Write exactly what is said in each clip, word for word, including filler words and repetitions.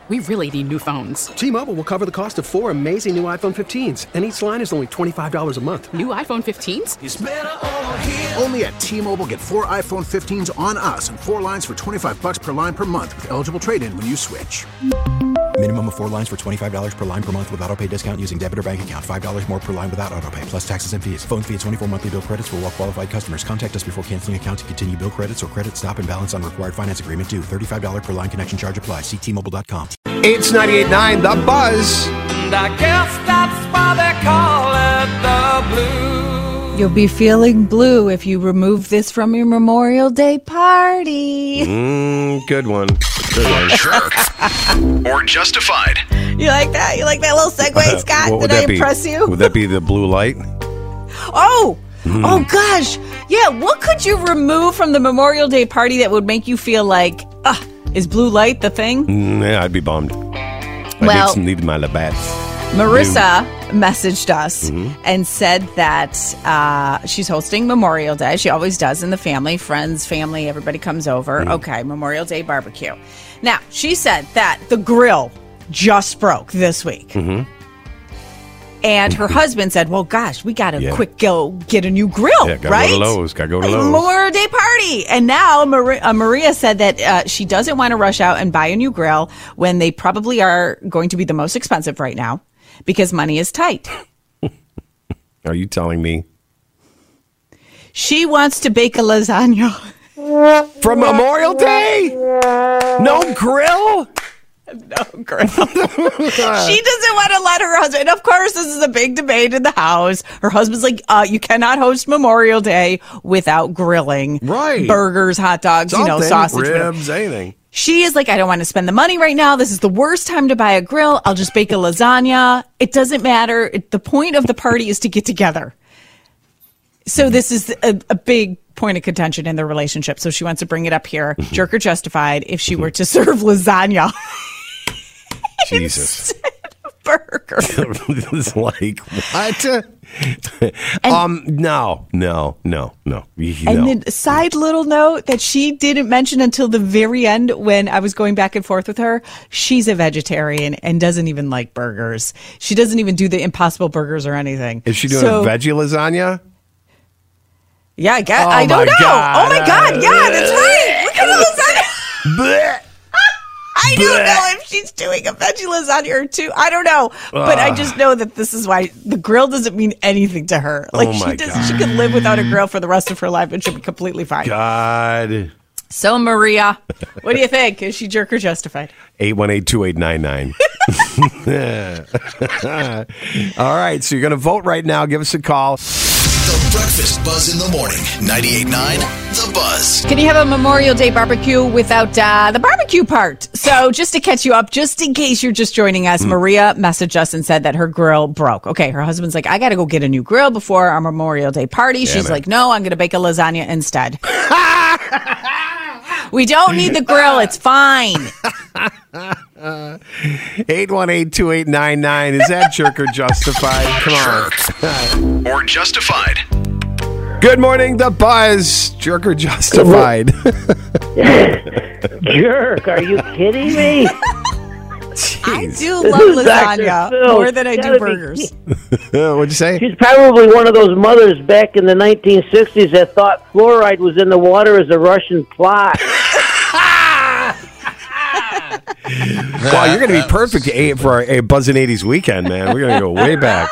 We really need new phones. T-Mobile will cover the cost of four amazing new iPhone fifteens, and each line is only twenty-five dollars a month. New iPhone fifteens? It's better over here. Only at T-Mobile, get four iPhone fifteens on us and four lines for twenty-five dollars per line per month with eligible trade-in when you switch. Minimum of four lines for twenty-five dollars per line per month with autopay discount using debit or bank account. five dollars more per line without autopay, plus taxes and fees. Phone fee at twenty-four monthly bill credits for well-qualified customers. Contact us before canceling account to continue bill credits or credit stop and balance on required finance agreement due. thirty-five dollars per line connection charge applies. See T Mobile dot com. It's ninety-eight point nine The Buzz. And I guess that's why they call it the blues. You'll be feeling blue if you remove this from your Memorial Day party. Mm, good one. Good one. Jerk. Or justified. You like that? You like that little segue, Scott? What would Did I that be? impress you? Would that be the blue light? Oh! Mm. Oh, gosh. Yeah, what could you remove from the Memorial Day party that would make you feel like, ah, is blue light the thing? Mm, yeah, I'd be bummed. I Well- need, need my Labatt. Marissa messaged us Mhm. and said that uh, she's hosting Memorial Day. She always does in the family, friends, family, everybody comes over. Mm. Okay, Memorial Day barbecue. Now, she said that the grill just broke this week. Mm-hmm. And her husband said, well, gosh, we got to Yeah. quick go get a new grill, Yeah, gotta right? go to Lowe's. Gotta go to Lowe's. Memorial Day party. And now Maria, uh, Maria said that uh, she doesn't want to rush out and buy a new grill when they probably are going to be the most expensive right now because money is tight. Are you telling me? She wants to bake a lasagna. From Memorial Day? No grill? No grill. She doesn't want to let her husband. And of course, this is a big debate in the house. Her husband's like, uh, you cannot host Memorial Day without grilling. Right. Burgers, hot dogs, you know, Something, sausage. whatever. ribs, anything. She is like, I don't want to spend the money right now. This is the worst time to buy a grill. I'll just bake a lasagna. It doesn't matter. It, the point of the party is to get together. So this is a, a big point of contention in their relationship. So she wants to bring it up here. Jerk or justified if she were to serve lasagna. Jesus. Burger. It's like, what? um, no, no, no, no. And no. then a side little note that she didn't mention until the very end when I was going back and forth with her. She's a vegetarian and doesn't even like burgers. She doesn't even do the Impossible Burgers or anything. Is she doing So- a veggie lasagna? Yeah, I guess. Oh I don't my know. God. Oh my God. Yeah, that's right. Look at the lasagna. Blech. I don't Blech. know if she's doing a veggie lasagna or two. I don't know. But I just know that this is why the grill doesn't mean anything to her. Like Oh my she does God. she could live without a grill for the rest of her life and she'll be completely fine. God. So Maria, what do you think? Is she jerk or justified? eight one eight, two eight nine nine. All right, so you're going to vote right now. Give us a call. The Breakfast Buzz in the morning. ninety-eight point nine The Buzz. Can you have a Memorial Day barbecue without uh, the barbecue part? So just to catch you up, just in case you're just joining us, Hmm. Maria messaged us and said that her grill broke. Okay, her husband's like, I got to go get a new grill before our Memorial Day party. She's man. like, no, I'm going to bake a lasagna instead. We don't need the grill. It's fine. eight one eight, two eight nine nine. Is that jerk or justified? Come on. Or justified. Good morning, The Buzz. Jerk or justified? Jerk, are you kidding me? I Jeez. do This love is Doctor lasagna Phil. more than I It's do gotta be burgers. What'd you say? She's probably one of those mothers back in the nineteen sixties that thought fluoride was in the water as a Russian plot. Wow, you're going to be perfect to- for our a Buzzin' eighties weekend, man. We're going to go way back.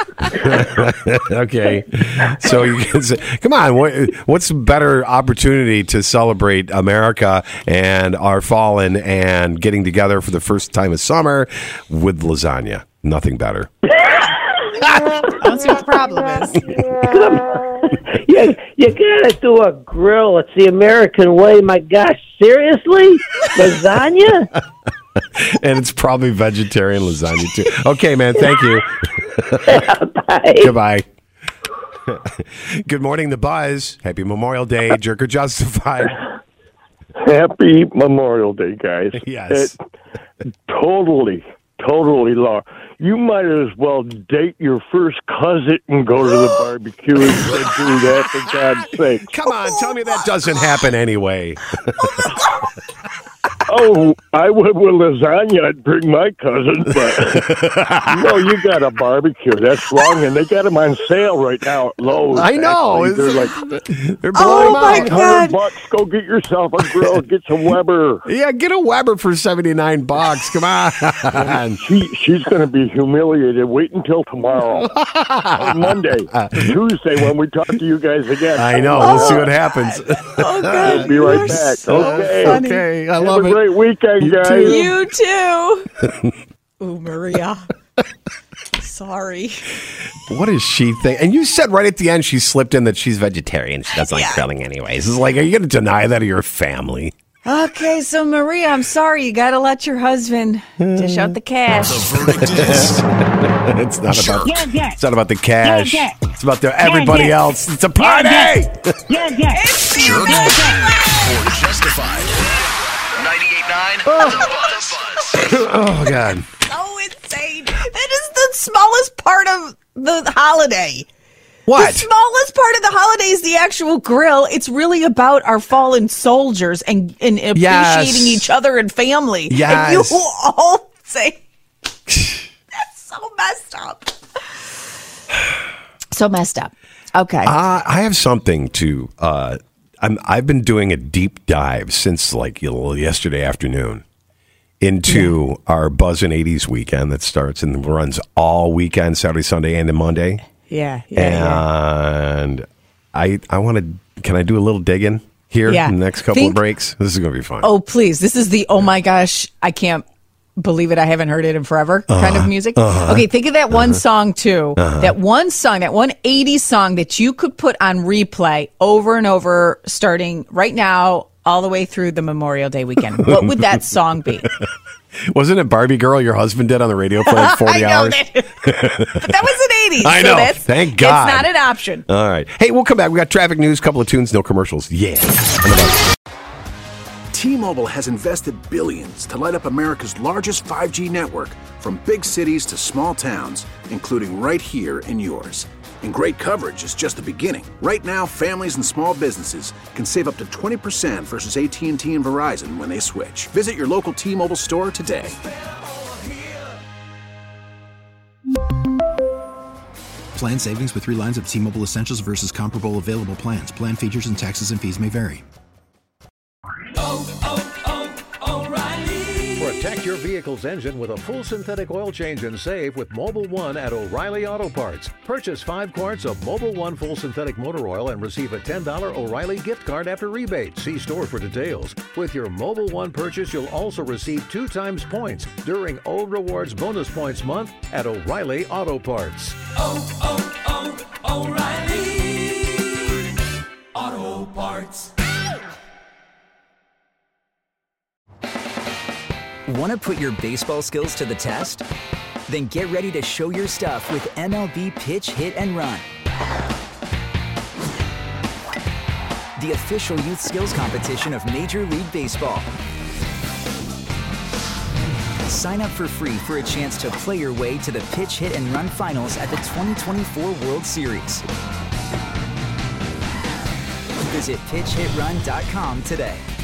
Okay. So you can say, come on, what, what's a better opportunity to celebrate America and our fallen and getting together for the first time of summer with lasagna? Nothing better. I don't see what the problem is. you, you gotta do a grill. It's the American way. My gosh, seriously? Lasagna? And it's probably vegetarian lasagna, too. Okay, man, thank you. Bye. Goodbye. Good morning, The Buzz. Happy Memorial Day, Jerk or Justified. Happy Memorial Day, guys. Yes. It, totally, totally law. You might as well date your first cousin and go to the barbecue and do that, for God's sake. Come on, tell me that doesn't happen anyway. Oh, I would with lasagna. I'd bring my cousin, but no, you got a barbecue. That's wrong, and they got them on sale right now at Lowe's. I know. Actually. They're like, they're Oh, blowing my them out. God. hundred bucks. Go get yourself a grill. Get some Weber. Yeah, get a Weber for seventy-nine bucks. Come on. She she's going to be humiliated. Wait until tomorrow, or Monday, Tuesday, when we talk to you guys again. I know. We'll see what happens. Oh, God. I'll be right You're back. so Okay. funny. Okay, I Have love a it. great weekend, You guys. too. You too. Ooh, Maria. Sorry. What does she think? And you said right at the end she slipped in that she's vegetarian. She doesn't like Yeah. grilling anyways. It's like, are you going to deny that to your family? Okay, so Maria, I'm sorry. You got to let your husband dish out the cash. The verdict is It's not about. Yeah, yeah. It's not about the cash. Yeah, yeah. It's about the everybody yeah. else. It's a party. Yeah, yeah. jerk or justified. ninety-eight point nine The Buzz. Oh God. So insane. That is the smallest part of the holiday. What? The smallest part of the holiday is the actual grill. It's really about our fallen soldiers and, and appreciating Yes. each other and family. Yes. And you all say, that's so messed up. So messed up. Okay. Uh, I have something to. Uh, I'm. I've been doing a deep dive since like you know, yesterday afternoon into yeah. our Buzzin' eighties weekend that starts and runs all weekend, Saturday, Sunday, and Monday. Yeah, yeah, and yeah. I I want to. Can I do a little digging here yeah. in the next couple Think, of breaks? This is going to be fun. Oh, please! This is the oh my gosh! I can't believe it. I haven't heard it in forever uh-huh. kind of music. Uh-huh. Okay, think of that one uh-huh. song too. Uh-huh. That one song, that one eighties song that you could put on replay over and over, starting right now all the way through the Memorial Day weekend. What would that song be? Wasn't it Barbie Girl your husband did on the radio for like forty I know hours? That, but that was an eighties. I so know. That's, Thank God. It's not an option. All right. Hey, we'll come back. We got traffic news, couple of tunes, no commercials. Yeah. T-Mobile has invested billions to light up America's largest five G network, from big cities to small towns, including right here in yours. And great coverage is just the beginning. Right now, families and small businesses can save up to twenty percent versus A T and T and Verizon when they switch. Visit your local T-Mobile store today. Plan savings with three lines of T-Mobile Essentials versus comparable available plans. Plan features and taxes and fees may vary. Oh, oh, oh, O'Reilly. Protect your vehicle's engine with a full synthetic oil change and save with Mobil one at O'Reilly Auto Parts. Purchase five quarts of Mobil one full synthetic motor oil and receive a ten dollars O'Reilly gift card after rebate. See store for details. With your Mobil one purchase, you'll also receive two times points during O Rewards Bonus Points Month at O'Reilly Auto Parts. Oh, oh, oh, O'Reilly Auto Parts. Want to put your baseball skills to the test? Then get ready to show your stuff with M L B Pitch, Hit, and Run. The official youth skills competition of Major League Baseball. Sign up for free for a chance to play your way to the Pitch, Hit, and Run finals at the twenty twenty-four World Series. Visit pitch hit run dot com today.